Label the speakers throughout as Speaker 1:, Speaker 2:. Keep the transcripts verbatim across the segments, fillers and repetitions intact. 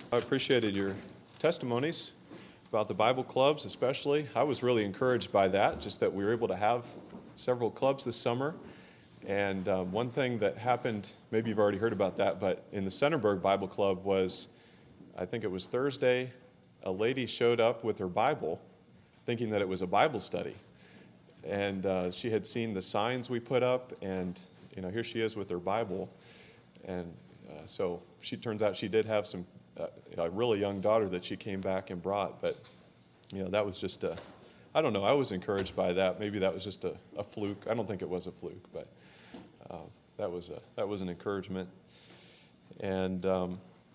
Speaker 1: I appreciated your testimonies about the Bible clubs especially. I was really encouraged by that, just that we were able to have several clubs this summer. And um, one thing that happened, maybe you've already heard about that, but in the Centerburg Bible Club was, I think it was Thursday, a lady showed up with her Bible thinking that it was a Bible study. And uh, she had seen the signs we put up, and you know, here she is with her Bible. And uh, so she turns out she did have some, uh, a really young daughter that she came back and brought. But you know, that was just a, I don't know, I was encouraged by that. Maybe that was just a, a fluke. I don't think it was a fluke, but uh, that was a, that was an encouragement. And um,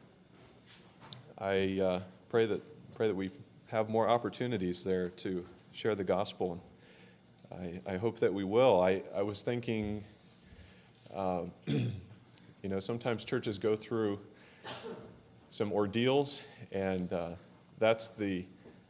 Speaker 1: I uh, pray that pray that we have more opportunities there to share the gospel. I, I hope that we will. I, I was thinking, uh, you know, sometimes churches go through some ordeals, and uh, that's the,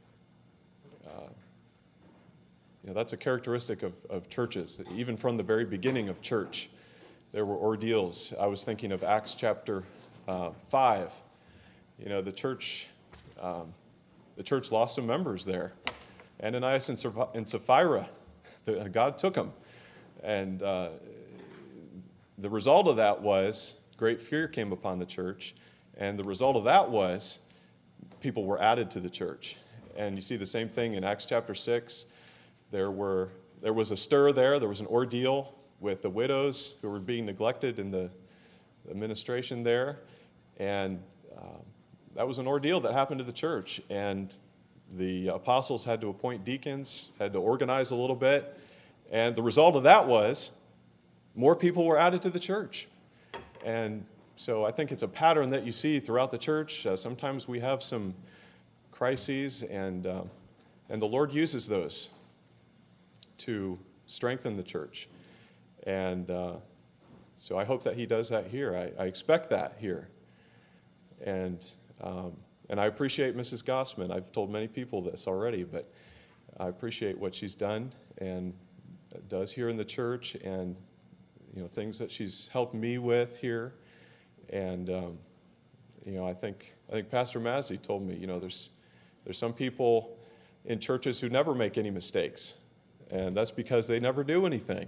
Speaker 1: uh, you know, that's a characteristic of, of churches. Even from the very beginning of church, there were ordeals. I was thinking of Acts chapter uh, five. You know, the church, um, the church lost some members there. Ananias and Sapphira, the, God took them. And uh, the result of that was great fear came upon the church. And the result of that was people were added to the church. And you see the same thing in Acts chapter six. There were there was a stir there. There was an ordeal with the widows who were being neglected in the administration there. And um, that was an ordeal that happened to the church. And the apostles had to appoint deacons, had to organize a little bit. And the result of that was more people were added to the church. And so I think it's a pattern that you see throughout the church. Uh, sometimes we have some crises, and uh, and the Lord uses those to strengthen the church. And uh, so I hope that he does that here. I, I expect that here. And um, and I appreciate Missus Gossman. I've told many people this already, but I appreciate what she's done and does here in the church, and you know, things that she's helped me with here. And um, you know, I think I think Pastor Mazzi told me, you know, there's there's some people in churches who never make any mistakes, and that's because they never do anything.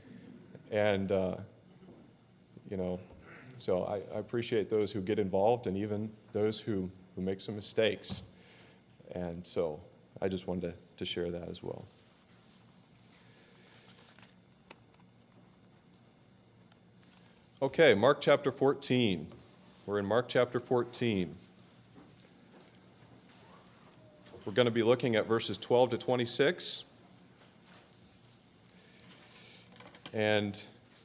Speaker 1: And uh, you know, so I, I appreciate those who get involved, and even those who, who make some mistakes. And so I just wanted to, to share that as well. Okay, Mark chapter fourteen. We're in Mark chapter fourteen. We're going to be looking at verses twelve to twenty-six. And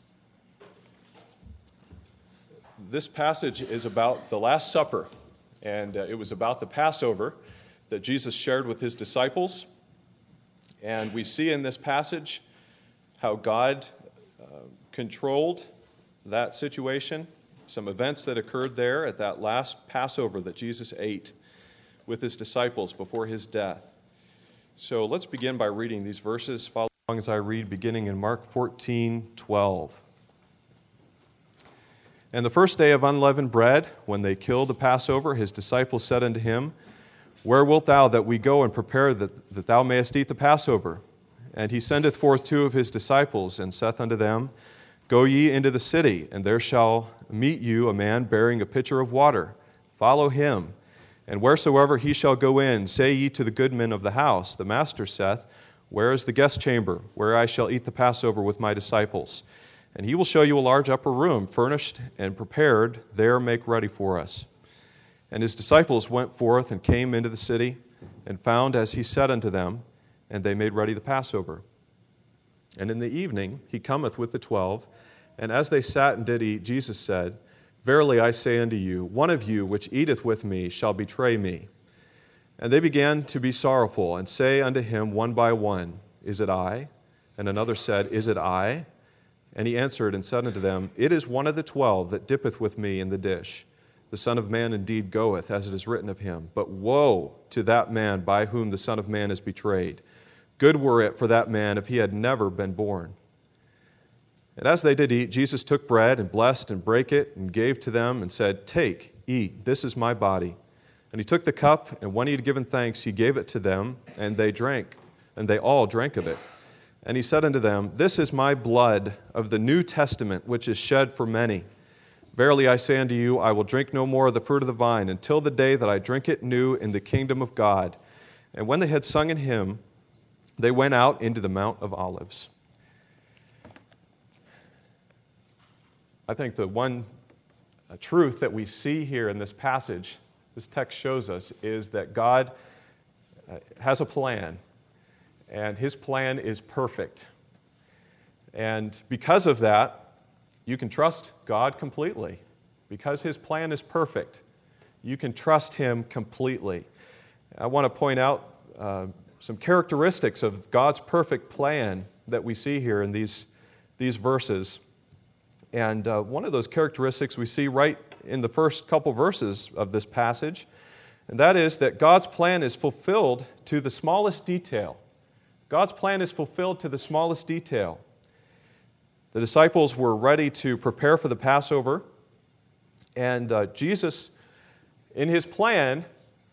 Speaker 1: this passage is about the Last Supper, and uh, it was about the Passover that Jesus shared with his disciples. And we see in this passage how God uh, controlled that situation, some events that occurred there at that last Passover that Jesus ate with his disciples before his death. So let's begin by reading these verses. Follow along as I read, beginning in Mark fourteen twelve. And the first day of unleavened bread, when they killed the Passover, his disciples said unto him, Where wilt thou that we go and prepare that, that thou mayest eat the Passover? And he sendeth forth two of his disciples, and saith unto them, Go ye into the city, and there shall meet you a man bearing a pitcher of water. Follow him. And wheresoever he shall go in, say ye to the goodman of the house, The master saith, Where is the guest chamber, where I shall eat the Passover with my disciples? And he will show you a large upper room, furnished and prepared, there make ready for us. And his disciples went forth and came into the city, and found as he said unto them, and they made ready the Passover. And in the evening he cometh with the twelve, and as they sat and did eat, Jesus said, Verily I say unto you, one of you which eateth with me shall betray me. And they began to be sorrowful, and say unto him one by one, Is it I? And another said, Is it I? And he answered and said unto them, It is one of the twelve that dippeth with me in the dish. The Son of Man indeed goeth, as it is written of him. But woe to that man by whom the Son of Man is betrayed. Good were it for that man if he had never been born. And as they did eat, Jesus took bread and blessed and brake it and gave to them and said, Take, eat, this is my body. And he took the cup, and when he had given thanks, he gave it to them, and they drank, and they all drank of it. And he said unto them, This is my blood of the New Testament, which is shed for many. Verily I say unto you, I will drink no more of the fruit of the vine until the day that I drink it new in the kingdom of God. And when they had sung an hymn, they went out into the Mount of Olives. I think the one truth that we see here in this passage, this text shows us, is that God has a plan, and his plan is perfect. And because of that, you can trust God completely. Because his plan is perfect, you can trust him completely. I want to point out uh, some characteristics of God's perfect plan that we see here in these, these verses. And uh, one of those characteristics we see right in the first couple verses of this passage, and that is that God's plan is fulfilled to the smallest detail. God's plan is fulfilled to the smallest detail. The disciples were ready to prepare for the Passover, and uh, Jesus, in his plan,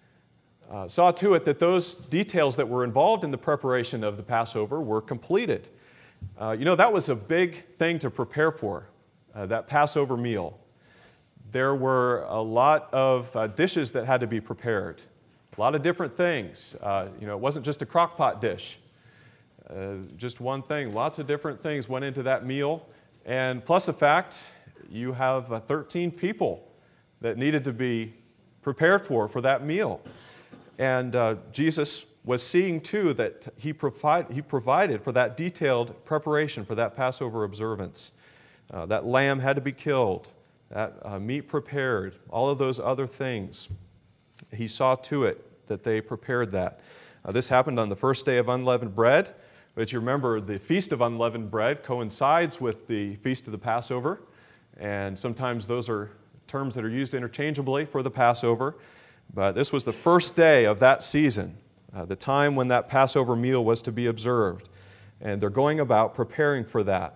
Speaker 1: uh, saw to it that those details that were involved in the preparation of the Passover were completed. Uh, you know, that was a big thing to prepare for, uh, that Passover meal. There were a lot of uh, dishes that had to be prepared, a lot of different things. Uh, you know, it wasn't just a crock pot dish. Uh, just one thing. Lots of different things went into that meal. And plus the fact, you have uh, thirteen people that needed to be prepared for for that meal. And uh, Jesus was seeing, too, that he, provide, he provided for that detailed preparation for that Passover observance. Uh, that lamb had to be killed, that uh, meat prepared, all of those other things. He saw to it that they prepared that. Uh, this happened on the first day of unleavened bread, which you remember the Feast of Unleavened Bread coincides with the Feast of the Passover, and sometimes those are terms that are used interchangeably for the Passover, but this was the first day of that season, uh, the time when that Passover meal was to be observed, and they're going about preparing for that.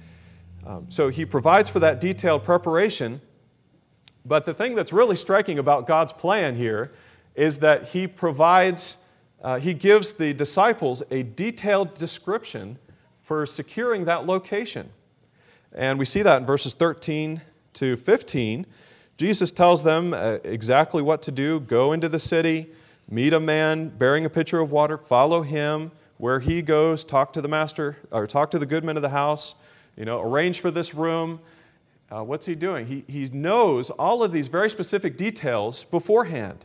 Speaker 1: Um, so he provides for that detailed preparation, but the thing that's really striking about God's plan here is that he provides Uh, he gives the disciples a detailed description for securing that location. And we see that in verses thirteen to fifteen. Jesus tells them uh, exactly what to do. Go into the city, meet a man bearing a pitcher of water, follow him. Where he goes, talk to the master, or talk to the goodman of the house, you know, arrange for this room. Uh, what's he doing? He, he knows all of these very specific details beforehand.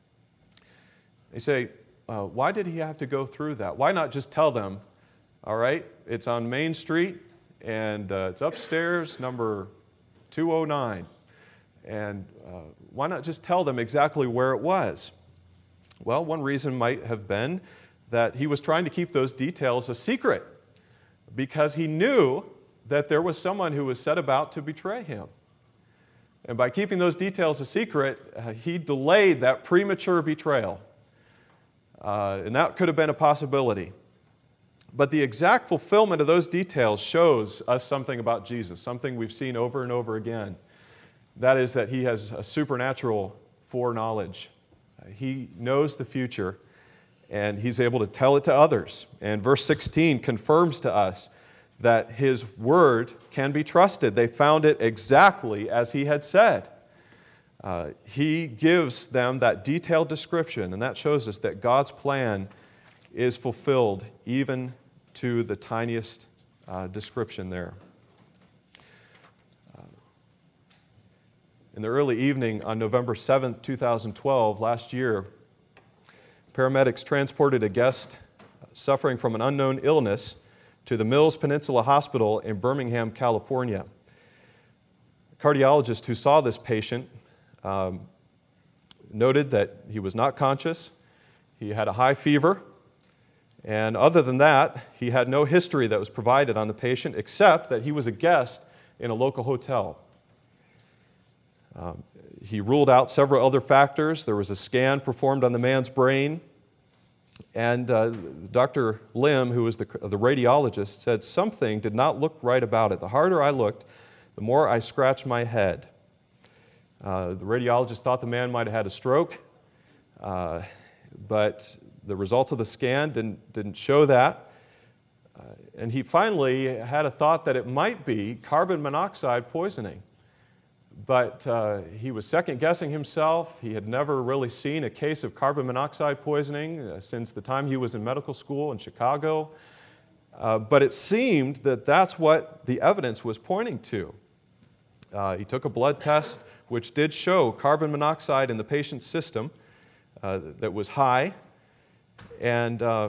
Speaker 1: They say, Uh, why did he have to go through that? Why not just tell them, all right, it's on Main Street, and uh, it's upstairs, number two oh nine. And uh, why not just tell them exactly where it was? Well, one reason might have been that he was trying to keep those details a secret because he knew that there was someone who was set about to betray him. And by keeping those details a secret, uh, he delayed that premature betrayal. Uh, and that could have been a possibility. But the exact fulfillment of those details shows us something about Jesus, something we've seen over and over again. That is that he has a supernatural foreknowledge. Uh, he knows the future, and he's able to tell it to others. And verse sixteen confirms to us that his word can be trusted. They found it exactly as he had said. Uh, he gives them that detailed description, and that shows us that God's plan is fulfilled even to the tiniest uh, description there. Uh, in the early evening on November seventh, two thousand twelve, last year, paramedics transported a guest suffering from an unknown illness to the Mills Peninsula Hospital in Birmingham, California. The cardiologist who saw this patient Um, noted that he was not conscious, he had a high fever, and other than that, he had no history that was provided on the patient except that he was a guest in a local hotel. Um, he ruled out several other factors. There was a scan performed on the man's brain, and uh, Doctor Lim, who was the, the radiologist, said something did not look right about it. The harder I looked, the more I scratched my head. Uh, the radiologist thought the man might have had a stroke, uh, but the results of the scan didn't, didn't show that. Uh, and he finally had a thought that it might be carbon monoxide poisoning. But uh, he was second-guessing himself. He had never really seen a case of carbon monoxide poisoning uh, since the time he was in medical school in Chicago. Uh, but it seemed that that's what the evidence was pointing to. Uh, he took a blood test, which did show carbon monoxide in the patient's system uh, that was high. And uh,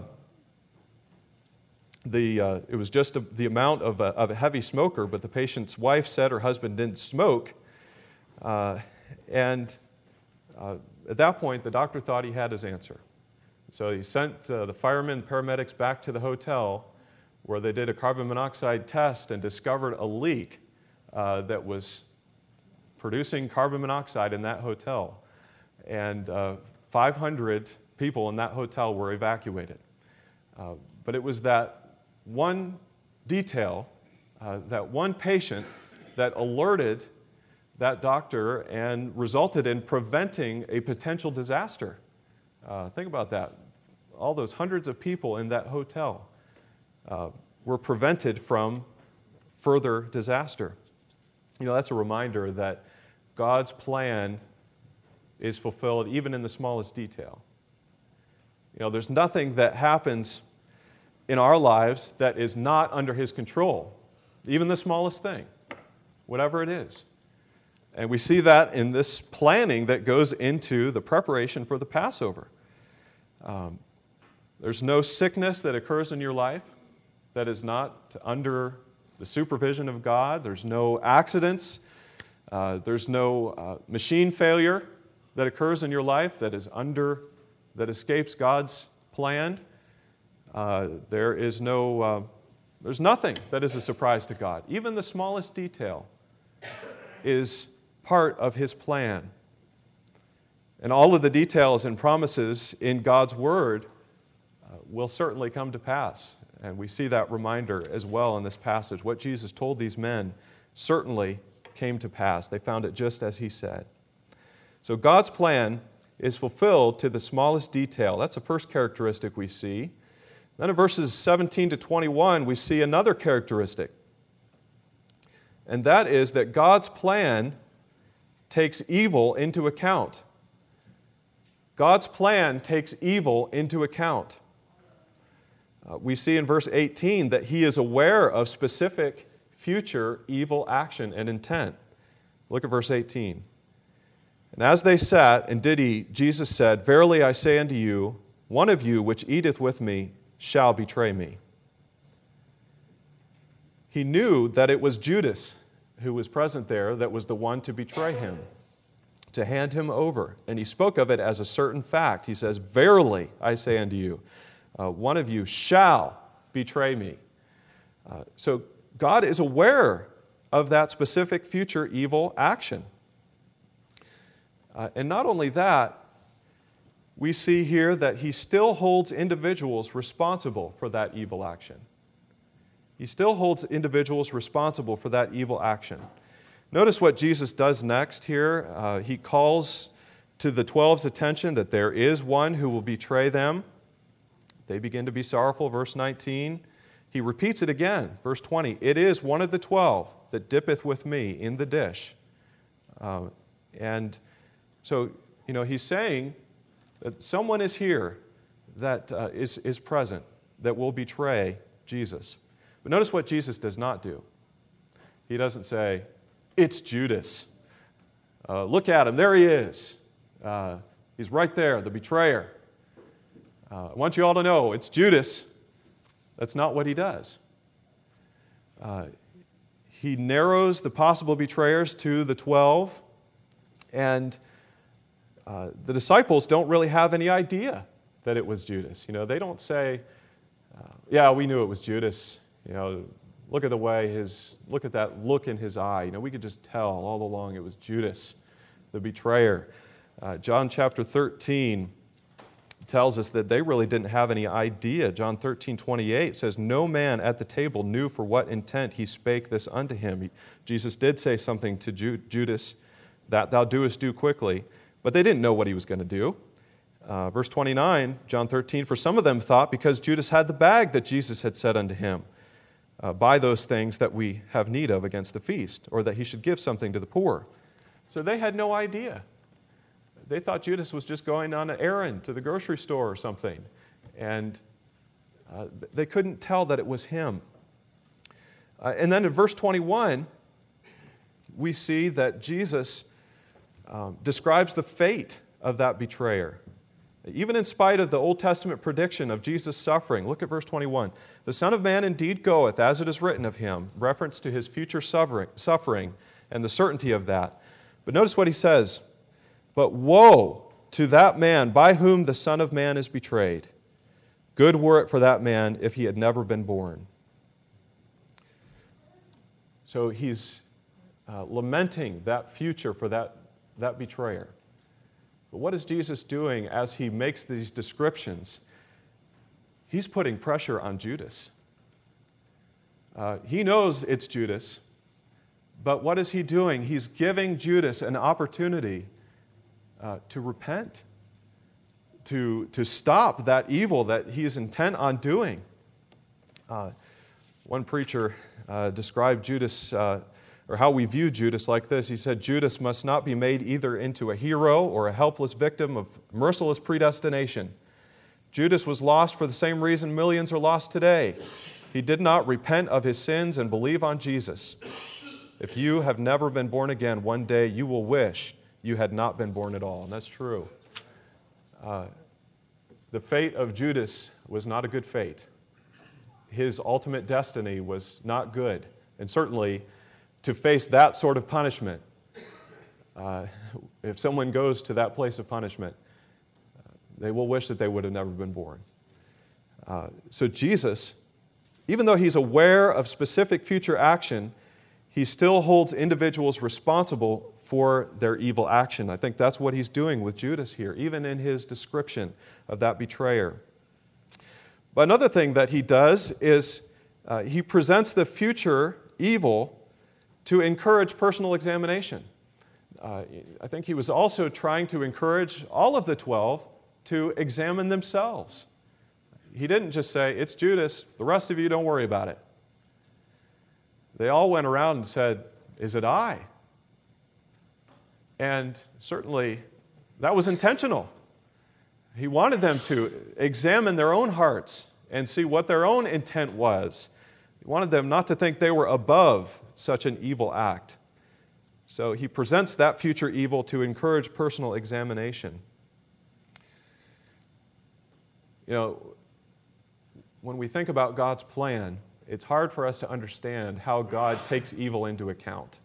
Speaker 1: the, uh, it was just a, the amount of a, of a heavy smoker, but the patient's wife said her husband didn't smoke. Uh, and uh, at that point, the doctor thought he had his answer. So he sent uh, the firemen and paramedics back to the hotel where they did a carbon monoxide test and discovered a leak uh, that was producing carbon monoxide in that hotel. And uh, five hundred people in that hotel were evacuated. Uh, but it was that one detail, uh, that one patient that alerted that doctor and resulted in preventing a potential disaster. Uh, think about that. All those hundreds of people in that hotel uh, were prevented from further disaster. You know, that's a reminder that God's plan is fulfilled even in the smallest detail. You know, there's nothing that happens in our lives that is not under His control, even the smallest thing, whatever it is. And we see that in this planning that goes into the preparation for the Passover. Um, there's no sickness that occurs in your life that is not under the supervision of God. There's no accidents. Uh, there's no uh, machine failure that occurs in your life that is under, that escapes God's plan. Uh, there is no, uh, there's nothing that is a surprise to God. Even the smallest detail is part of His plan. And all of the details and promises in God's Word uh, will certainly come to pass. And we see that reminder as well in this passage. What Jesus told these men certainly came to pass. They found it just as He said. So God's plan is fulfilled to the smallest detail. That's the first characteristic we see. Then in verses seventeen to twenty-one, we see another characteristic. And that is that God's plan takes evil into account. God's plan takes evil into account. Uh, we see in verse eighteen that He is aware of specific future evil action and intent. Look at verse eighteen. And as they sat and did eat, Jesus said, "Verily I say unto you, one of you which eateth with me shall betray me." He knew that it was Judas who was present there that was the one to betray Him, to hand Him over. And He spoke of it as a certain fact. He says, "Verily I say unto you, uh, one of you shall betray me." Uh, so God is aware of that specific future evil action. Uh, and not only that, we see here that He still holds individuals responsible for that evil action. He still holds individuals responsible for that evil action. Notice what Jesus does next here. Uh, he calls to the twelve's attention that there is one who will betray them. They begin to be sorrowful, verse nineteen. He repeats it again, verse twenty. "It is one of the twelve that dippeth with me in the dish." Uh, and so, you know, he's saying that someone is here that uh, is, is present that will betray Jesus. But notice what Jesus does not do. He doesn't say, "It's Judas. Uh, look at him, there he is. Uh, he's right there, the betrayer. Uh, I want you all to know, it's Judas." That's not what He does. Uh, he narrows the possible betrayers to the twelve, and uh, the disciples don't really have any idea that it was Judas. You know, they don't say, uh, "Yeah, we knew it was Judas. You know, look at the way his, look at that look in his eye. You know, we could just tell all along it was Judas, the betrayer." Uh, John chapter thirteen tells us that they really didn't have any idea. John thirteen twenty-eight says, "No man at the table knew for what intent He spake this unto him." He, Jesus did say something to Ju- Judas, "That thou doest do quickly," but they didn't know what He was going to do. Uh, verse twenty-nine, John thirteen, for some of them thought because Judas had the bag that Jesus had said unto him, uh, buy those things that we have need of against the feast, or that he should give something to the poor. So they had no idea. They thought Judas was just going on an errand to the grocery store or something. And uh, they couldn't tell that it was him. Uh, and then in verse twenty-one, we see that Jesus um, describes the fate of that betrayer. Even in spite of the Old Testament prediction of Jesus' suffering, look at verse twenty-one. The Son of Man indeed goeth, as it is written of him, reference to his future suffering and the certainty of that. But notice what he says. But woe to that man by whom the Son of Man is betrayed. Good were it for that man if he had never been born. So he's uh, lamenting that future for that, that betrayer. But what is Jesus doing as he makes these descriptions? He's putting pressure on Judas. Uh, he knows it's Judas, but what is he doing? He's giving Judas an opportunity uh, to repent, to, to stop that evil that he is intent on doing. Uh, one preacher uh, described Judas, uh, or how we view Judas like this. He said, Judas must not be made either into a hero or a helpless victim of merciless predestination. Judas was lost for the same reason millions are lost today. He did not repent of his sins and believe on Jesus. If you have never been born again, one day you will wish you had not been born at all. And that's true. Uh, the fate of Judas was not a good fate. His ultimate destiny was not good. And certainly, to face that sort of punishment, uh, if someone goes to that place of punishment, uh, they will wish that they would have never been born. Uh, so Jesus, even though he's aware of specific future action, he still holds individuals responsible for their evil action. I think that's what he's doing with Judas here, even in his description of that betrayer. But another thing that he does is uh, he presents the future evil to encourage personal examination. Uh, I think he was also trying to encourage all of the twelve to examine themselves. He didn't just say, it's Judas, the rest of you don't worry about it. They all went around and said, is it I? And certainly that was intentional. He wanted them to examine their own hearts and see what their own intent was. He wanted them not to think they were above such an evil act. So he presents that future evil to encourage personal examination. You know, when we think about God's plan, it's hard for us to understand how God takes evil into account.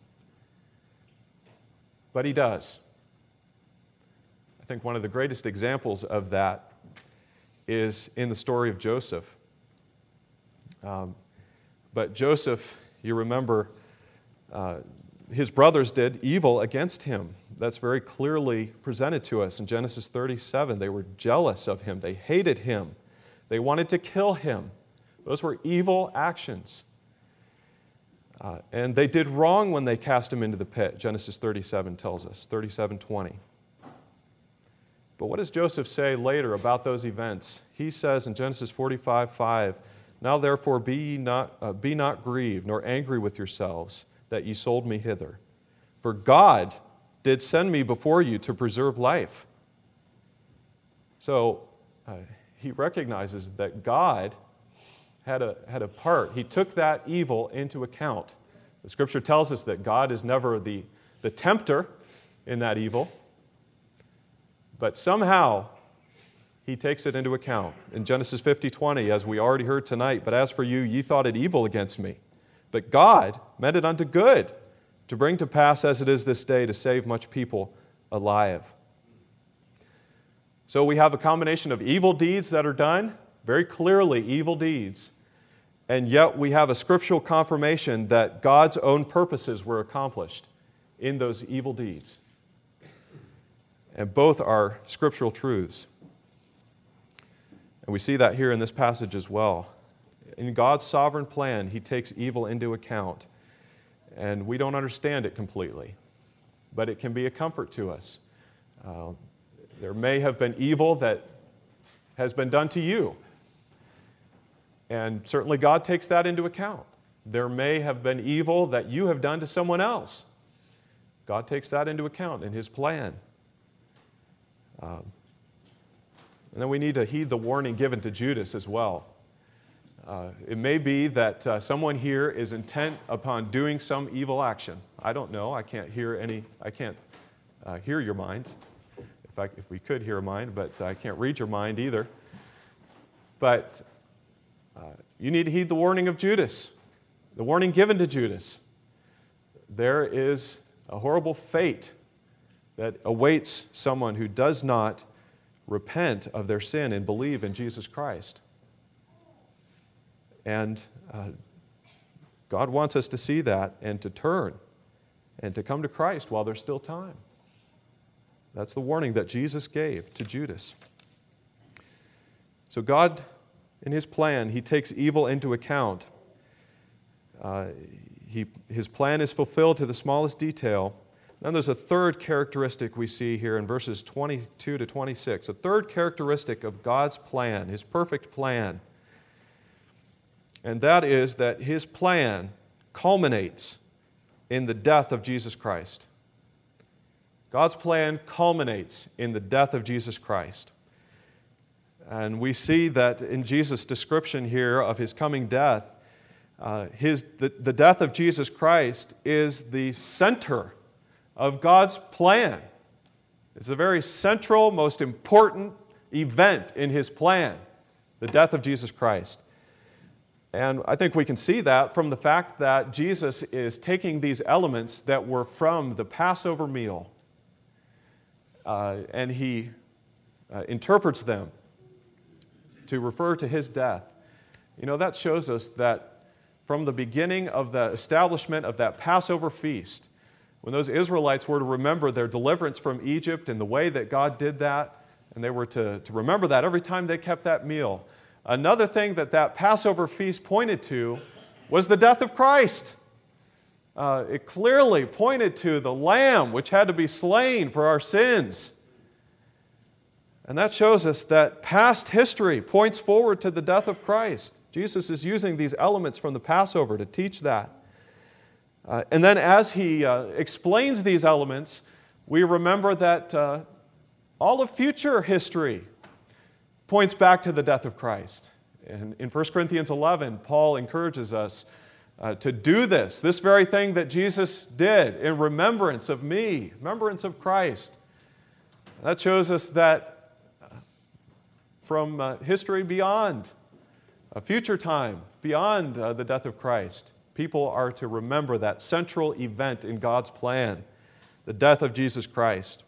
Speaker 1: But he does. I think one of the greatest examples of that is in the story of Joseph. Um, but Joseph, you remember, uh, his brothers did evil against him. That's very clearly presented to us in Genesis thirty-seven. They were jealous of him. They hated him. They wanted to kill him. Those were evil actions. Uh, and they did wrong when they cast him into the pit, Genesis thirty-seven tells us, thirty-seven twenty. But what does Joseph say later about those events? He says in Genesis forty-five five, now therefore be ye not, uh, be not grieved, nor angry with yourselves, that ye sold me hither. For God did send me before you to preserve life. So uh, he recognizes that God had a, had a part. He took that evil into account. The Scripture tells us that God is never the, the tempter in that evil, but somehow he takes it into account. In Genesis fifty twenty, as we already heard tonight, but as for you, ye thought it evil against me. But God meant it unto good, to bring to pass as it is this day, to save much people alive. So we have a combination of evil deeds that are done, very clearly evil deeds, and yet we have a scriptural confirmation that God's own purposes were accomplished in those evil deeds. And both are scriptural truths. And we see that here in this passage as well. In God's sovereign plan, he takes evil into account. And we don't understand it completely, but it can be a comfort to us. Uh, There may have been evil that has been done to you. And certainly God takes that into account. There may have been evil that you have done to someone else. God takes that into account in His plan. Um, and then we need to heed the warning given to Judas as well. Uh, it may be that uh, someone here is intent upon doing some evil action. I don't know. I can't hear any. I can't uh, hear your mind. If I, if we could hear a mind, but I can't read your mind either. But uh, you need to heed the warning of Judas, the warning given to Judas. There is a horrible fate that awaits someone who does not repent of their sin and believe in Jesus Christ. And uh, God wants us to see that and to turn and to come to Christ while there's still time. That's the warning that Jesus gave to Judas. So God, in His plan, He takes evil into account. Uh, he, his plan is fulfilled to the smallest detail. Then there's a third characteristic we see here in verses twenty-two to twenty-six. A third characteristic of God's plan, His perfect plan. And that is that His plan culminates in the death of Jesus Christ. God's plan culminates in the death of Jesus Christ. And we see that in Jesus' description here of His coming death, uh, his, the, the death of Jesus Christ is the center of God's plan. It's a very central, most important event in His plan, the death of Jesus Christ. And I think we can see that from the fact that Jesus is taking these elements that were from the Passover meal, uh, and He uh, interprets them to refer to His death. You know, that shows us that from the beginning of the establishment of that Passover feast, when those Israelites were to remember their deliverance from Egypt and the way that God did that, and they were to, to remember that every time they kept that meal, another thing that that Passover feast pointed to was the death of Christ. Uh, it clearly pointed to the Lamb which had to be slain for our sins. And that shows us that past history points forward to the death of Christ. Jesus is using these elements from the Passover to teach that. Uh, and then as He uh, explains these elements, we remember that uh, all of future history points back to the death of Christ. And in First Corinthians eleven, Paul encourages us uh, to do this, this very thing that Jesus did in remembrance of me, remembrance of Christ. That shows us that uh, from uh, history beyond, a future time, beyond uh, the death of Christ, people are to remember that central event in God's plan, the death of Jesus Christ.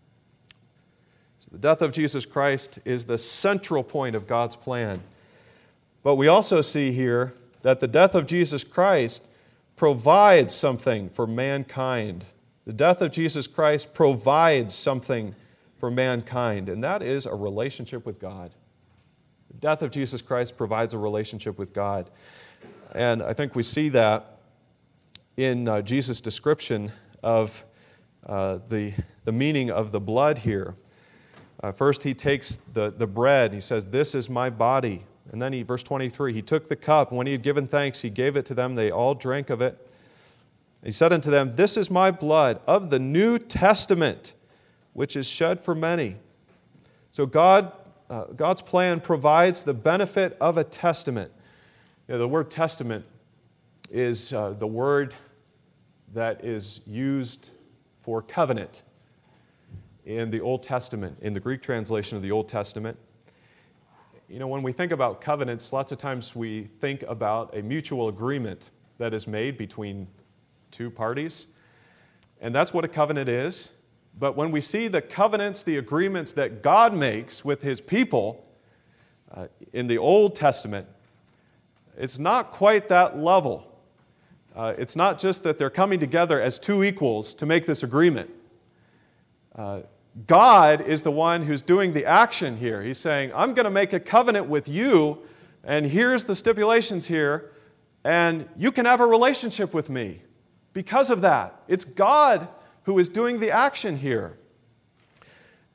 Speaker 1: So the death of Jesus Christ is the central point of God's plan. But we also see here that the death of Jesus Christ provides something for mankind. The death of Jesus Christ provides something for mankind, and that is a relationship with God. The death of Jesus Christ provides a relationship with God. And I think we see that in uh, Jesus' description of uh, the, the meaning of the blood here. Uh, first, He takes the, the bread. He says, "This is my body." And then, he, verse twenty-three, He took the cup. When He had given thanks, He gave it to them. They all drank of it. He said unto them, "This is my blood of the New Testament, which is shed for many." So God, uh, God's plan provides the benefit of a testament. You know, the word testament is uh, the word that is used for covenant in the Old Testament, in the Greek translation of the Old Testament. You know, when we think about covenants, lots of times we think about a mutual agreement that is made between two parties. And that's what a covenant is. But when we see the covenants, the agreements that God makes with His people uh, in the Old Testament, it's not quite that level. Uh, it's not just that they're coming together as two equals to make this agreement. Uh, God is the one who's doing the action here. He's saying, "I'm going to make a covenant with you, and here's the stipulations here, and you can have a relationship with me because of that." It's God who is doing the action here.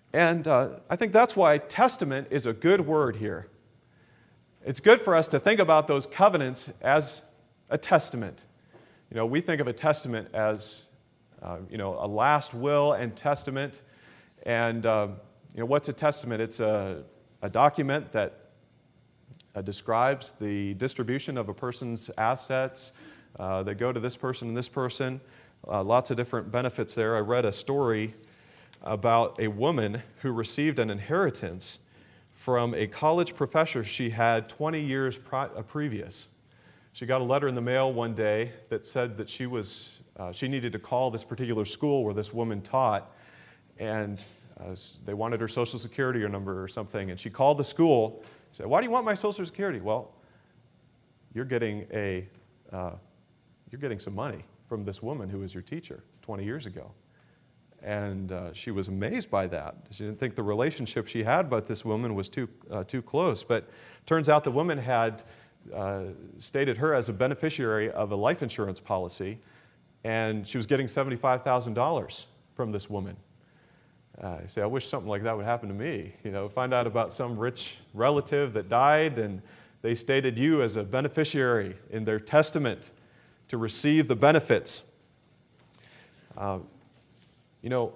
Speaker 1: And uh, I think that's why testament is a good word here. It's good for us to think about those covenants as a testament. You know, we think of a testament as, uh, you know, a last will and testament. And, uh, you know, what's a testament? It's a, a document that uh, describes the distribution of a person's assets uh, that go to this person and this person. Uh, lots of different benefits there. I read a story about a woman who received an inheritance from a college professor she had twenty years pro- uh, previous. She got a letter in the mail one day that said that she was uh, she needed to call this particular school where this woman taught, and uh, they wanted her Social Security number or something. And she called the school, said, "Why do you want my Social Security?" "Well, you're getting a uh, you're getting some money from this woman who was your teacher twenty years ago." And uh, she was amazed by that. She didn't think the relationship she had with this woman was too uh, too close. But turns out the woman had uh, stated her as a beneficiary of a life insurance policy, and she was getting seventy-five thousand dollars from this woman. Uh, I say, I wish something like that would happen to me. You know, find out about some rich relative that died, and they stated you as a beneficiary in their testament to receive the benefits. Uh, You know,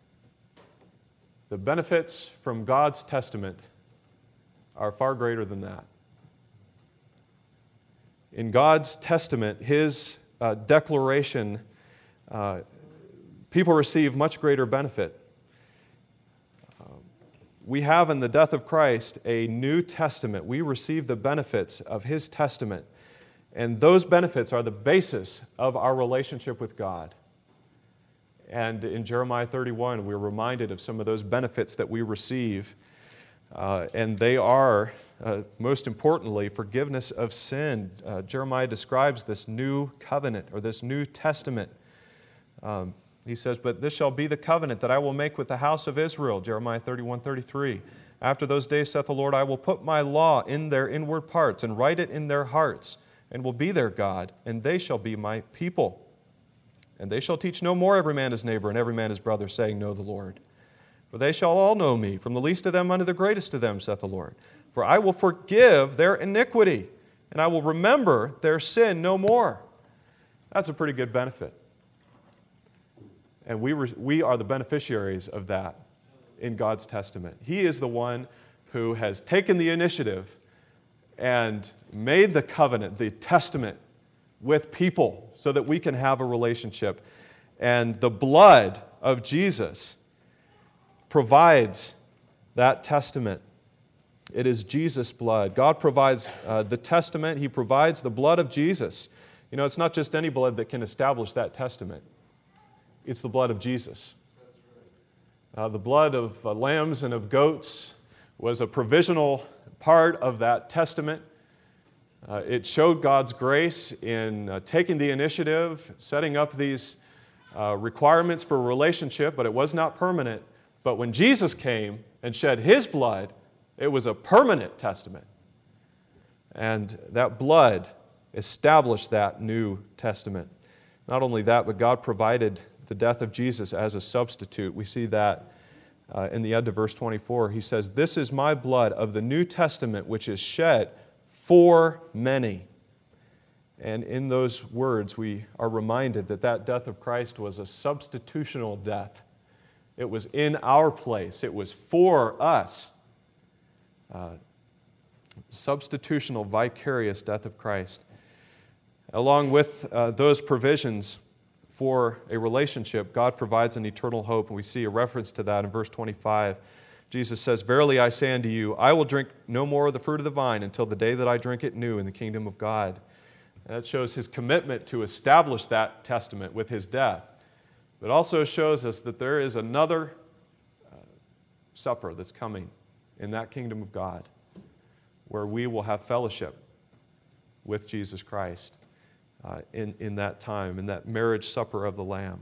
Speaker 1: the benefits from God's testament are far greater than that. In God's testament, His uh, declaration, uh, people receive much greater benefit. Uh, we have in the death of Christ a new testament. We receive the benefits of His testament, and those benefits are the basis of our relationship with God. And in Jeremiah thirty-one, we're reminded of some of those benefits that we receive. Uh, and they are, uh, most importantly, forgiveness of sin. Uh, Jeremiah describes this new covenant, or this new testament. Um, he says, "But this shall be the covenant that I will make with the house of Israel," Jeremiah thirty-one thirty-three. "After those days, saith the Lord, I will put my law in their inward parts, and write it in their hearts, and will be their God, and they shall be my people. And they shall teach no more every man his neighbor and every man his brother, saying, Know the Lord. For they shall all know me, from the least of them unto the greatest of them, saith the Lord. For I will forgive their iniquity, and I will remember their sin no more." That's a pretty good benefit. And we, re- we are the beneficiaries of that in God's testament. He is the one who has taken the initiative and made the covenant, the testament, with people so that we can have a relationship. And the blood of Jesus provides that testament. It is Jesus' blood. God provides uh, the testament. He provides the blood of Jesus. You know, it's not just any blood that can establish that testament. It's the blood of Jesus. Uh, the blood of uh, lambs and of goats was a provisional part of that testament. Uh, it showed God's grace in uh, taking the initiative, setting up these uh, requirements for a relationship, but it was not permanent. But when Jesus came and shed His blood, it was a permanent testament. And that blood established that new testament. Not only that, but God provided the death of Jesus as a substitute. We see that uh, in the end of verse twenty-four. He says, "This is my blood of the New Testament, which is shed for many." And in those words, we are reminded that that death of Christ was a substitutional death. It was in our place. It was for us. Uh, substitutional, vicarious death of Christ. Along with uh, those provisions for a relationship, God provides an eternal hope, and we see a reference to that in verse twenty-five. Jesus says, "Verily I say unto you, I will drink no more of the fruit of the vine until the day that I drink it new in the kingdom of God." And that shows His commitment to establish that testament with His death. But also shows us that there is another uh, supper that's coming in that kingdom of God, where we will have fellowship with Jesus Christ uh, in, in that time, in that marriage supper of the Lamb.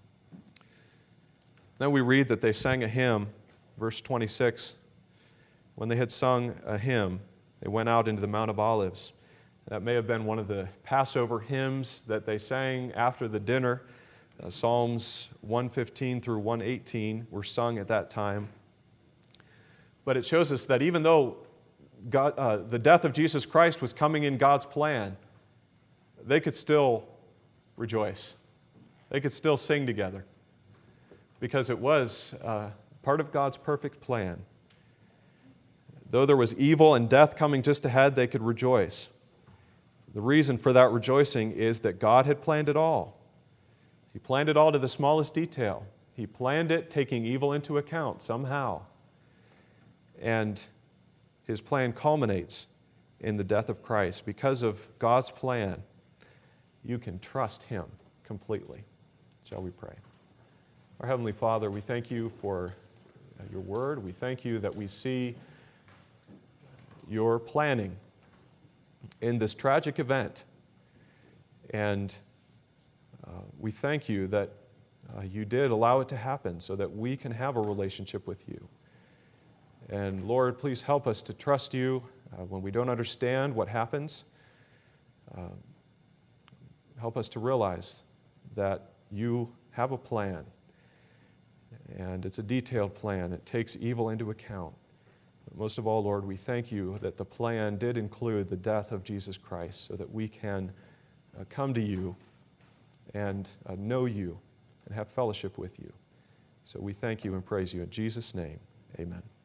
Speaker 1: Then we read that they sang a hymn. Verse twenty-six, when they had sung a hymn, they went out into the Mount of Olives. That may have been one of the Passover hymns that they sang after the dinner. Uh, Psalms one fifteen through one eighteen were sung at that time. But it shows us that even though God, uh, the death of Jesus Christ was coming in God's plan, they could still rejoice. They could still sing together because it was uh, part of God's perfect plan. Though there was evil and death coming just ahead, they could rejoice. The reason for that rejoicing is that God had planned it all. He planned it all to the smallest detail. He planned it taking evil into account somehow. And His plan culminates in the death of Christ. Because of God's plan, you can trust Him completely. Shall we pray? Our Heavenly Father, we thank You for Your Word. We thank You that we see Your planning in this tragic event. And uh, we thank You that uh, You did allow it to happen so that we can have a relationship with You. And Lord, please help us to trust You uh, when we don't understand what happens. Uh, help us to realize that You have a plan, and it's a detailed plan. It takes evil into account. But most of all, Lord, we thank You that the plan did include the death of Jesus Christ so that we can uh, come to You and uh, know You and have fellowship with You. So we thank You and praise You in Jesus' name. Amen.